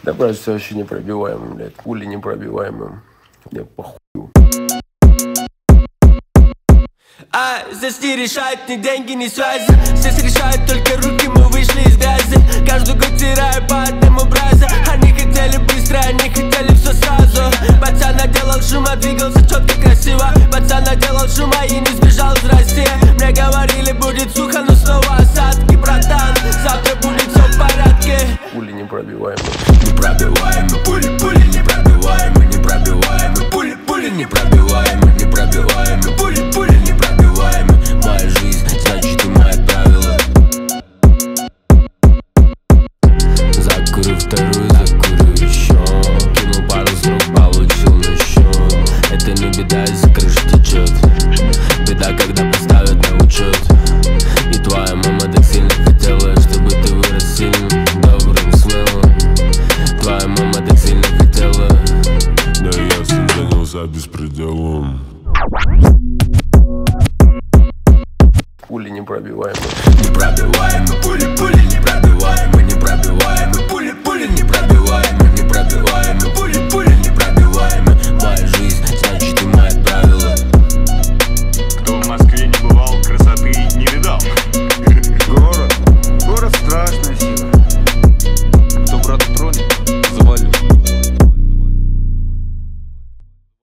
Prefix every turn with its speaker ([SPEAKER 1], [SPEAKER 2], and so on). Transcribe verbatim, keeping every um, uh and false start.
[SPEAKER 1] Да просто вообще непробиваемым, блядь. Пули непробиваемым. Мне похуй.
[SPEAKER 2] А здесь не решают ни деньги, ни связи. Здесь решают только руки, мы вышли из грязи. Каждый год теряю по одному бразе. Они хотели быстро, они хотели все сразу. Пацан наделал шума, двигался четко, красиво. Пацан наделал шума и не сбежал из России. Мне говорили, будет сухо, но снова осадки, братан. Завтра будет все в порядке.
[SPEAKER 1] Пули непробиваемые.
[SPEAKER 2] Непробиваемые, пули, пули непробиваемые, непробиваемые, пули, пули непробиваемые, непробиваемые, пули, пули непробиваемые. Моя жизнь, значит и мои правила. Закурю вторую, закурю еще. Кинул пару срок, получил на счет. Это не беда, если крыша течет. Беда, когда поставят на учет. И твоя мама так сильно хотела, чтобы ты вырос сильным, добрым, смелым. Твоя мама так сильно хотела.
[SPEAKER 3] Да я всем занялся беспределом.
[SPEAKER 1] Пули непробиваемые.
[SPEAKER 2] Непробиваемые, пули, пули непробиваемые, непробиваемые, пули, пули непробиваемые, непробиваемые.